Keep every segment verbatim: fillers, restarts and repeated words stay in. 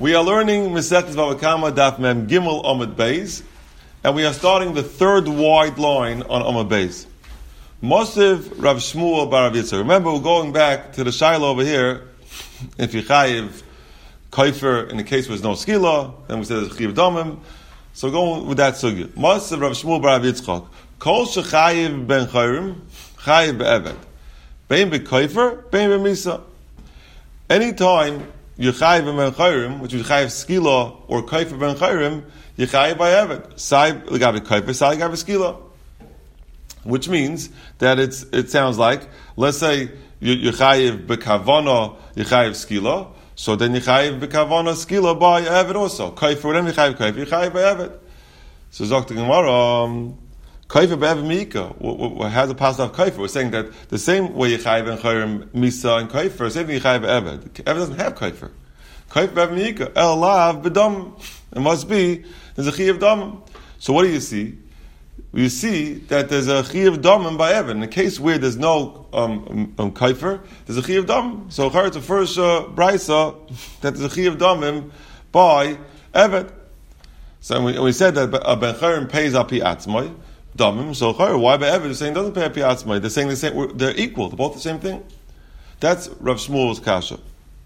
We are learning Masechtas Bava Kama Daf Mem Gimel Amud Beis, and we are starting the third wide line on Amud Beis. Mosiv Rav Shmuel Bar Rav Yitzchak. Remember, we're going back to the Shiloh over here. If you chayiv kaifer in the case where there's no skila, then we said there's chayiv damim. So we're going with that sugya. Mosiv Rav Shmuel Bar Rav Yitzchak. Kol shechayiv ben chayrim, chayiv be'eved. Bein be'kaifer, bein be'misa. Anytime you chayiv ben chayrim, which is chayiv skila or kaifer ben chayrim, you chayiv by eved. Sai legabe kaifer, sai legabe skila. Which means that it's it sounds like, let's say you, you chayiv bekavana, you chayiv skila, so then you chayiv bekavana skila by eved also. Kaifer, whatever you chayiv kaifer, you chayiv by eved. So Zok the Gemara, um, kaifer by eved miika. How's the passage of kaifer? We're saying that the same way you chayiv and chayrim misa and kaifer, same thing you chayiv eved. Eved doesn't have kaifer. Kaifer by eved miika. El lav bedam. It must be there's a chayiv dam. So what do you see? You see that there's a chayiv damim by eved. In the case where there's no um, um, kaifer, there's a chayiv damim. So it's the first uh, brisa that there's a chayiv damim by eved. So we, we said that a ben chayrim pays api atzmai damim. So why by eved? They're saying doesn't pay api atzmai. They're saying the same. They're equal. They're both the same thing. That's Rav Shmuel's kasha.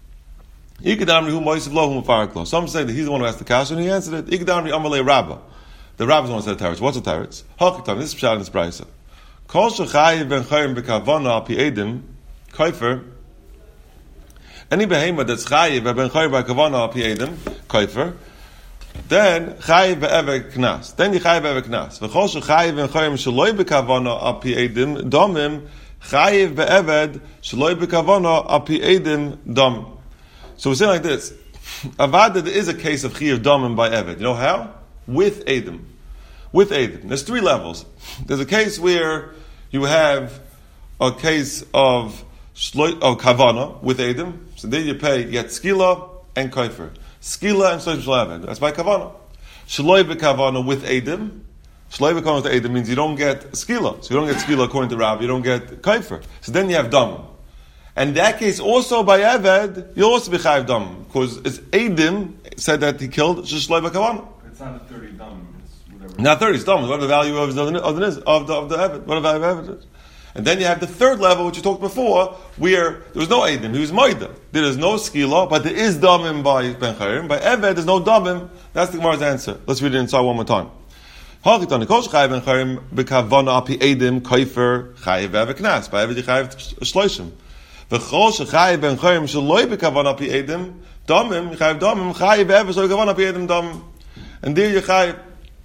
Some say that he's the one who asked the kasha and he answered it. Ikadamri amalei rabba. The rabbis want to say the teretz. What's the teretz? Hakitam. This is pshat in this brayso. Kol shechayiv ben chayim bekavana al pi edim kaifer. Any behema that's chayiv ben chayim bekavana al pi edim kaifer. Then chayiv be'eved knas. Then you chayiv be'eved knas. V'chol shechayiv ben chayim shaloi bekavana al pi edim domim chayiv be'eved shaloi bekavana al pi edim dom. So we're saying like this. Avad that there is a case of chayiv domim by eved. You know how? With Edom. With Edom. There's three levels. There's a case where you have a case of shlo- of kavana with Edom. So there you pay, you get skila and kaifer. Skila and shloim shlaved. That's by kavana. Shloi kavana with Edom. Shloi kavana with Edom means you don't get skila. So you don't get skila according to Rav, you don't get kaifer. So then you have dam. And in that case also by Eved, you'll also be chayiv dam. Because it's Edom said that he killed shloi kavana. It's not a thirty dam. It's whatever. Not thirty dam. What the value of the of the of the, of the Eved? What the value of Eved is? And then you have the third level, which you talked before, where there was no Edom. He was Moida. There is no skila, but there is damim by Ben Chayrim. By Eved, there's no damim. That's the Gemara's answer. Let's read it inside one more time. Hachitan Nikosh Chayiv Ben Chayrim bekavana api Edom kaifer chayiv Eved knas. By Eved you chayiv shloishim. V'chol shechayiv Ben Chayrim shaloi bekavana api Edom damim chayiv damim chayiv Eved shaloi bekavana api Edom damim. And there you chayiv,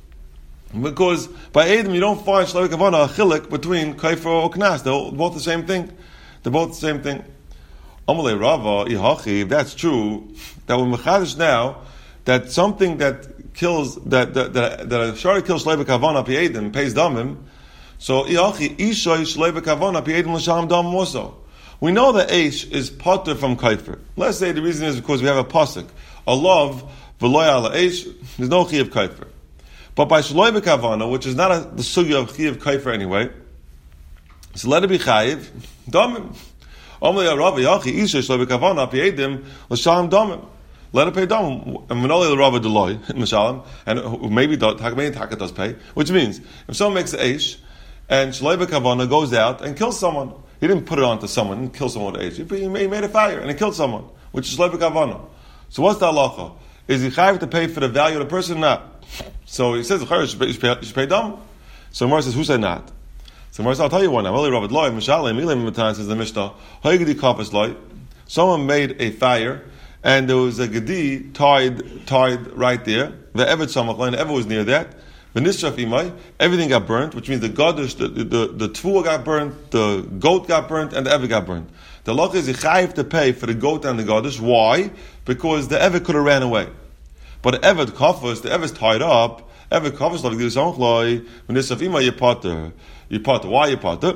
because by Edom you don't find shaloi kavana a chilik between kaifer or knas. They're both the same thing. They're both the same thing. Amalei Rava ihachi. If that's true, that we're mechadish now that something that kills that that that, that a shari kills shaloi kavana pi Edom pays damim. So ihachi ishay shaloi kavana pi Edom l'shalom damim also. We know that Eish is potter from kaifer. Let's say the reason is because we have a pasuk, a love. There's no Chiyav Kaifer. But by Shaloi B'Kavana, which is not a, the sugya of Chiyav Kaifer anyway, so let it be Chayiv, Domim. Omli Rav Yachi, Isha Shaloi B'Kavana, Pi Edim, L'Shalom Domim. Let it pay Domim. And Manoli the Rav Deloy, Mishalom, and maybe maybe Taka does pay, which means, if someone makes an Eish, and Shaloi B'Kavana goes out and kills someone, he didn't put it onto someone and kill someone with Eish, he made a fire and he killed someone, which is Shaloi B'Kavana. So what's the halacha? Is he chayiv to pay for the value of the person or not? So he says, you should pay, you should pay dam. So Gemara says, who said not? So Gemara says, I'll tell you one. I'm only Rav Loy, Mishalem, Milim Matan says the Mishnah, Hoygedi Kappas Loy. Someone made a fire, and there was a Gedi tied, tied right there. The Evet Samach, and the Evet was near that. The Nisraf Imai, everything got burnt, which means the Gadish, the, the, the, the Tvua got burnt, the goat got burnt, and the Evet got burnt. The law is chayiv to pay for the goat and the Gadish. Why? Because the Evet could have ran away. But the Evet Kafas, the Evet is tied up. Evet Kafas, like this Anchloi, when this of Ima, you potter. You potter. Why you potter?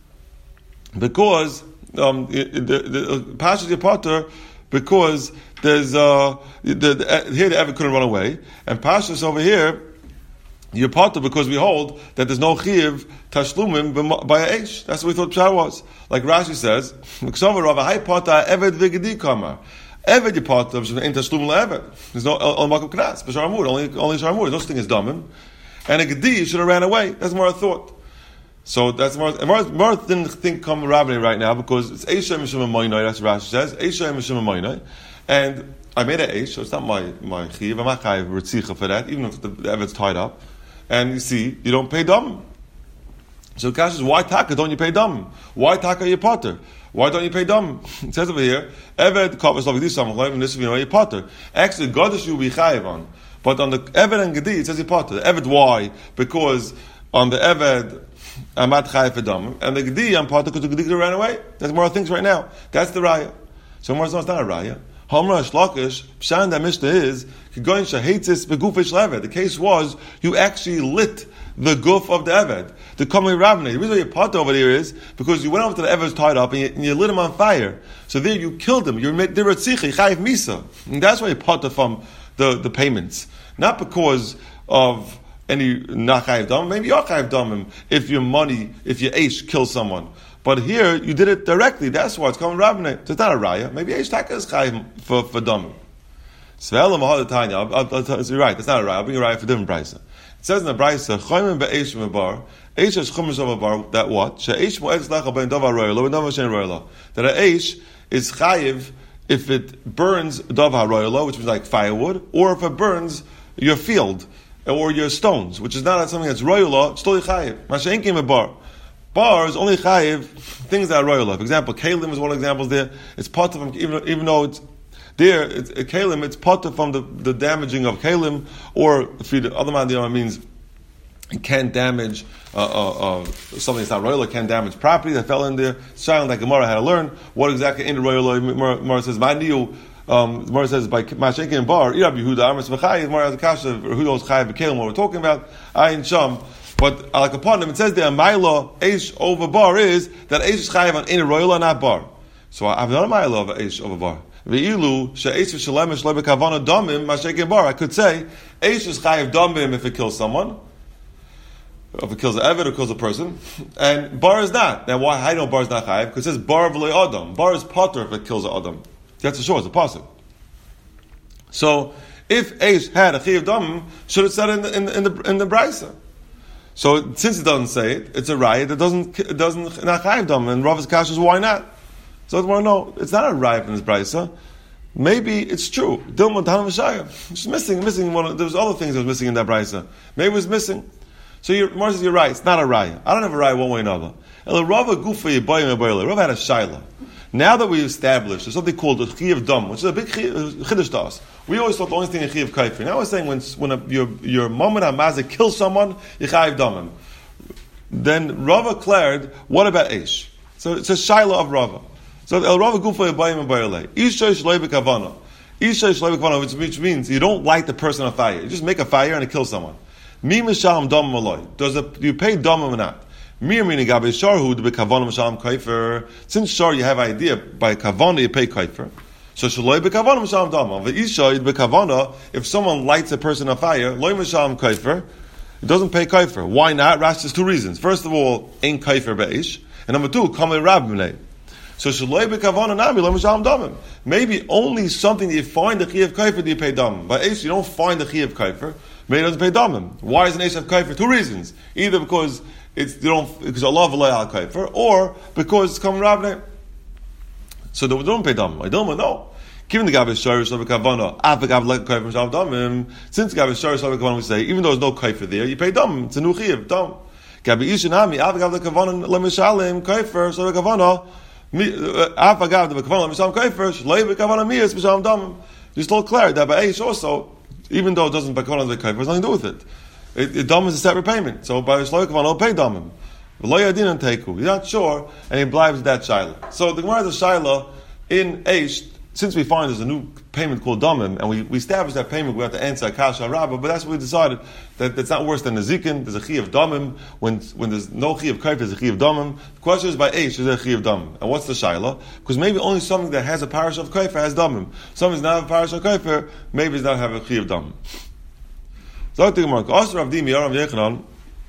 Because, um, the, the, the Pashas you potter, because there's, uh, the, the, here the Evet couldn't run away. And Pashas over here, you potter because we hold that there's no chiv tashlumim by a eish. That's what we thought Pshah was. Like Rashi says, Eved you part of in tashlum le'eved. There's no al makom knas. B'shar amud, only only shar amud. No such thing as damim. And a gedi should have ran away. That's more I thought. So that's more. More didn't think come Rabbi right now because it's Eisha Mishum Moinai. That's what Rashi says. Eisha Mishum Moinai, and I made an Eish, so it's not my my chiv. I'm not chayiv ritzicha for that, even if the, the evid's tied up. And you see, you don't pay dam. So the question is, why taka don't you pay dam? Why taka you potter? Why don't you pay dam? It says over here, Eved covers like this. I'm this you know you potter. Actually, God you be chayiv on, but on the Eved and Gedi it says you potter. Eved why? Because on the Eved. I'm at chayiv for dam, and the Gedi I'm potter because the Gedi ran away. That's more things right now. That's the raya. So more it's not a raya. Hamra Shlakish, Pshan that Mishnah is, Kigoin Shahitzis Begufish Leved. The case was, you actually lit the goof of the Eved. The Kamei Ravne. The reason why you're part over there is, because you went over to the Eved's tied up, and you, and you lit him on fire. So there you killed him. You made Diratzichi, Chayiv Misa. And that's why you're part from the, the payments. Not because of any not Chayiv Damim. Maybe you're Chayiv Damim if your money, if your Aish kills someone. But here, you did it directly. That's why it's called Rabbinah. So it's not a raya. Maybe Eish Taka is chayim for, for Dami. Sve'elam ha'adatanya. You're right. It's not a raya. I'll bring a raya for different brisa. It says in the brisa, Chayim be'eish me'bar. Eish is chumash of a bar. That what? She'eish mo'etz lacha ben davar royala. Ben davar she'en royala. That an Eish is chayiv if it burns davar royala, which is like firewood, or if it burns your field, or your stones, which is not something that's royala, it's still chayiv. Masha'en kim a bar. Bar is only chayiv things that are royal. For example, kalim is one of the examples there. It's part of them, even, even though it's there, it's a kalim, it's part of from the, the damaging of kalim, or if you, the other man, the other means it can damage uh, uh, uh, something that's not royal, it can damage property that fell in there. Sound like Gemara had to learn what exactly in the royal. Gemara says, "My new." Um, Gemara says by Mashenkin and Bar, Irab Yehuda Amos V'Chayiv. Gemara has a kasha who knows chayiv v'kalim. What we're talking about, Ayin Sham. But like upon them, it says there, Maila Eish over bar is that Eish is chayiv on in royal not bar. So I've done a Maila of Eish over bar. Ve'ilu she'Eish v'shalem v'shalem v'kavana damim masheken bar. I could say Eish is chayiv damim if it kills someone, if it kills an Eved or kills a person, and bar is not. Now why? I know bar is not chayiv because it says bar v'loy adam. Bar is potter if it kills an adam. That's for sure. It's a pasuk. So if Eish had a chayiv damim, should have said in the in the in the, in the brisa. So since it doesn't say it, it's a riot that doesn't it doesn't not chayiv dam. And Rav's kasha is why not? So I want to know it's not a riot in this brisa. Maybe it's true. Dilma Tanam V'Shaya. It's missing, missing one. Of, there was other things that was missing in that brisa. Maybe it was missing. So you're, Mar says you're right. It's not a riot. I don't have a riot one way or another. Rav Rav had a shaila. Now that we established, there's something called the Chiyav Dam, which is a big chiddush to us. We always thought the only thing in Chiyav Kaifer. Now we're saying when when a, your your moment Hamazah kills someone, you Chayiv Damim. Then Rava declared, what about Eish? So it's a shaila of Rava. So El Rava Gufa Yabayim and Bayalei. Isha Shlei B'Kavana. Isha Shlei B'Kavana, which means you don't light the person on fire. You just make a fire and it kills someone. Mi Misham Dam Maloi. Does it, do you pay Damim or not? Mir meaning Gabe Sharhu be Kavana Misham Kaifer. Since Shar you have idea by Kavana you pay Kaifer. So Shaloi be Kavana Misham Dama. The Isha be Kavana, if someone lights a person on fire, Loi Misham Kaifer, it doesn't pay Kaifer. Why not? Rashi has two reasons. First of all, ain't Kaifer Be'ish. And number two, Kamei Rabbineh. So Shaloi be Kavana Nami, Loi Misham Damim. Maybe only something that you find the Chiyav Kaifer do you pay Damim. By Ish you don't find the Chiyav Kaifer, maybe it doesn't pay Damim. Why is an Ish have Kaifer? Two reasons. Either because it's you don't because Allah v'lay al kaifer, or because it's coming Rabnei. So they don't pay dam. I don't know. Given the gavish sharish of kavana, after gav like kaifer shav damim. Since gavish sharish of kavana, we say even though there's no kaifer there, you pay dam. It's a new chiyav dam. Gavi ishinami after gav the kavana lemishalim kaifer shav kavana. After gav the kavana lemishalim kaifer shlei kavana miyas mishalim dam. You still clear that by Eish also, even though it doesn't by kavana the kaifer, has nothing to do with it. It, it dam is a separate payment. So by Shloik Kavan, I'll pay damim. You're not sure, and he blibes that shaila. So the Gemara has a shaila in Eish, since we find there's a new payment called damim, and we, we established that payment, we have to answer Akasha Rabbah, but that's what we decided, that it's not worse than a zikin, there's a chi of damim, when when there's no chi of kaif, there's a chi of damim. The question is by Eish, is there a chi of damim? And what's the shaila? Because maybe only something that has a parish of kaif has damim. Something that doesn't have a parish of kaif, maybe does not have a chi of damim. So the Gemara, Asr Avdim Yaram Yechanan,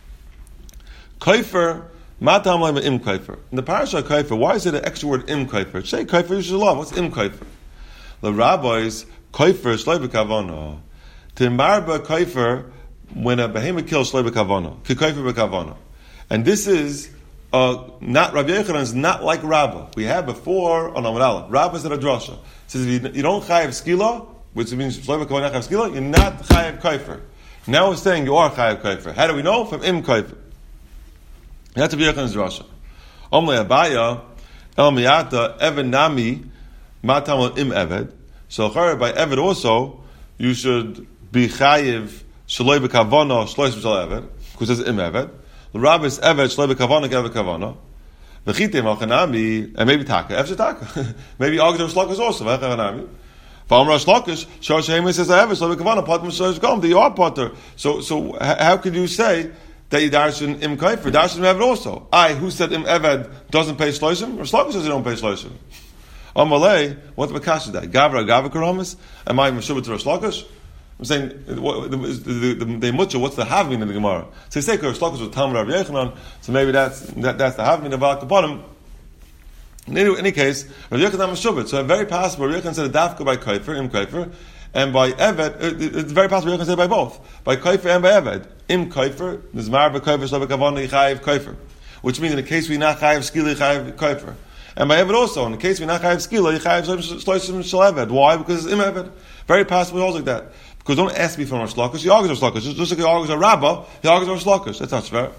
Kaifer, Matam Lema Im Kaifer. In the parasha Kaifer, why is it an extra word Im Kaifer? Say Kaifer, you should love. What's Im Kaifer? The rabbis koifer shloi b'kavana. To marba koifer when a behemoth kills shloi b'kavana. Ki koifer b'kavana. And this is uh, not Rabbi Yochanan is not like Rabbah. We had before on Amud Aleph. Rabbah said a drasha. It says if you, you don't chayav skila, which means shloi b'kavana chayav skila, you're not chayav koifer. Now we're saying you are chayav koifer. How do we know? From im koifer. That's Rabbi Yochanan's drasha. Omle Abaya El Miyata Eved Nami Matam Im Eved. So by Eved also you should be chayiv shloi b'kavana shloi b'shal Eved because it's Im Eved. The Rabbi is Eved shloi b'kavana Eved kavana. V'chitim Alchanami and maybe Taka Eved Taka maybe Agdor Shlokish also V'chanami. V'amra Shlokish Shor Shehemi says Eved shloi b'kavana Patim shloi b'shal that you are Potter. So so how could you say that you darshan im kaifer, darshan im eved also? I, who said im eved doesn't pay shloshim? Or Shlokish says you don't pay shloshim. Amalei, what the makash is that? Gavra, Gavra Karamis? Am I Meshubah to Rosh Lakish? I'm saying, what, the, the, the, the Mucha, what's the Havmin in the Gemara? So you say, Rosh Lakish was Talmud Rabbi Yochanan, so maybe that's, that, that's the Havmin of Al Kaponim. In any, any case, Rabbi Yochanan Meshubah. So very possible, Rabbi Yochanan said a dafka by kaifer, im kaifer, and by Eved, it's very possible you can say by both. By Kaifer and by Eved. Im Kaifer, Nizmar by Kaifer, Shloi b'kavana, Yichayiv Kaifer. Which means in the case we not Chayiv Skila, Yichayiv Kaifer. And by Eved also, in the case we not Chayiv Skila, Yichayiv Shloshim Shal Eved. Why? Because it's Im Eved. Very possible he holds like that. Because don't ask me from Rosh Lakish, he argues Rosh Lakish. Just like he argues a Rabbah, he argues Rosh Lakish. That's not fair.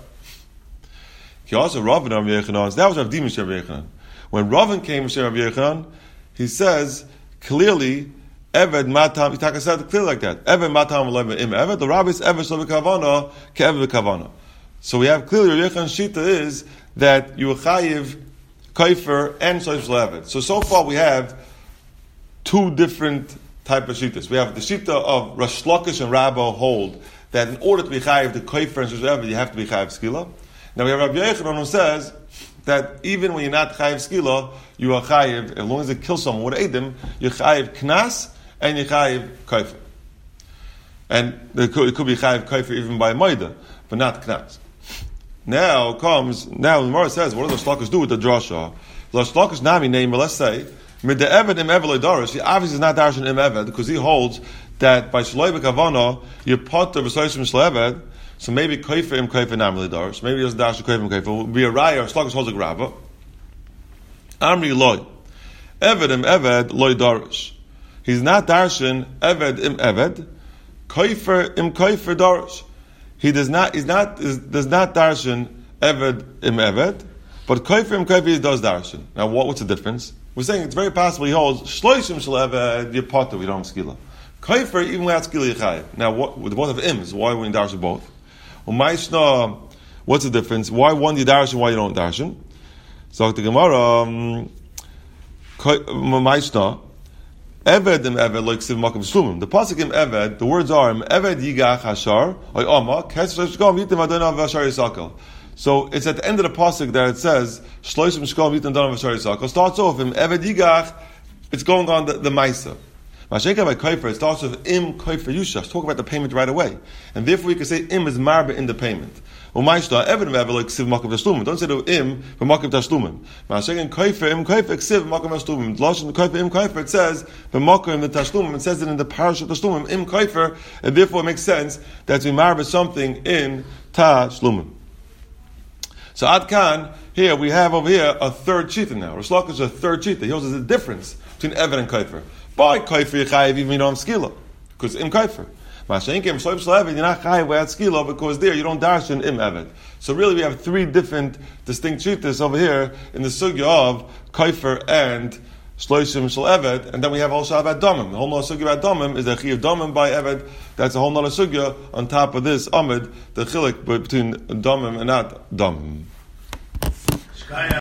He also Rav and Rabbi Yochanan. That was Rav Dimish Rabbi Yochanan. When Rav came to Rabbi Yochanan, he says, clearly, Eved matam, Yitaka said clearly like that. Eved matam lev im Eved. The Rabbi is Eved shlo b'kavana ke Eved b'kavana. So we have clearly Rabbi Yochanan's shita is that you chayiv kaifer and shlo Eved. So so far we have two different type of shitas. We have the shita of Rosh Lakish and Rabbah hold that in order to be chayiv the kaifer and shlo Eved you have to be chayiv skila. Now we have Rabbi Yochanan who says that even when you're not chayiv skila, you are chayiv as long as it kills someone with edim, you're chayiv knas. And Yechayiv Kaifer. And it could, it could be Chayiv Kaifer even by Maida, but not Knas. Now comes, now the Gemara says, what do the Shlokish do with the drasha? The Shlokish Nami name, let's say, Mid the Eved im Eved Darish, he obviously is not Darshan im Eved, because he holds that by Shloi b'kavana, you're Potter v'Soishim Shlo Eved, so maybe Kaifer im Kaifer Nami Darish, maybe he doesn't Darshan Kaifer im Kaifer, will be a Raya, or Shlokish holds a Grava. Amri Loi, Eved im Eved Loi Darish. He's not darshan eved im eved, koifer im koifer darish. He does not. He's not. Is, does not darshan eved im eved, but koifer im koifer he does darshan. Now, what, what's the difference? We're saying it's very possible he holds shloishim shel eved yipata. We don't have skila. Koifer even without skila yichayev. Now, what with both of ims? Why we darshan both? Well, ma'ishna. What's the difference? Why one you darshan? Why you don't darshan? So the Gemara. Ma'ishna. Eved im Eved like siv makom shlumim. The pasuk im Eved, the words are im Eved yigach hashar oy ama kesher shkom yitim adonav v'ashar yisakal. So it's at the end of the pasuk that it says shloishim shkom yitim adonav v'ashar yisakal. Starts off im Eved yigach. It's going on the, the ma'isa. Masheka by kaifer, it starts with im kaifer yushash. Talk about the payment right away, and therefore we can say im is marba in the payment. Umayshta Eved Eved like siv makom tashlumim. Don't say to im b'makom tashlumim. Masheka kaifer im kaifer siv makom tashlumim. Lashon kaifer im kaifer it says b'makom the tashlumim. It says it in the parish of tashlumim im kaifer, and therefore it makes sense that we marba something in tashlumim. So Ad Kan, here we have over here a third cheetah now. Rosh Lakish is a third cheetah. He shows us a difference between Eved and kaifer. By kaifer yichayev even you don't have skila, because im kaifer. Mashenkim shloim shel Eved you're not chayev without skila because there you don't darshan im Eved. So really we have three different distinct cheetahs over here in the sugya of kaifer and shloishim shel Eved, and then we have also about domim. The whole nother sugya about domim is the chiyuv domim by Eved. That's a whole nother sugya on top of this amid, the chilik between domim and not domim.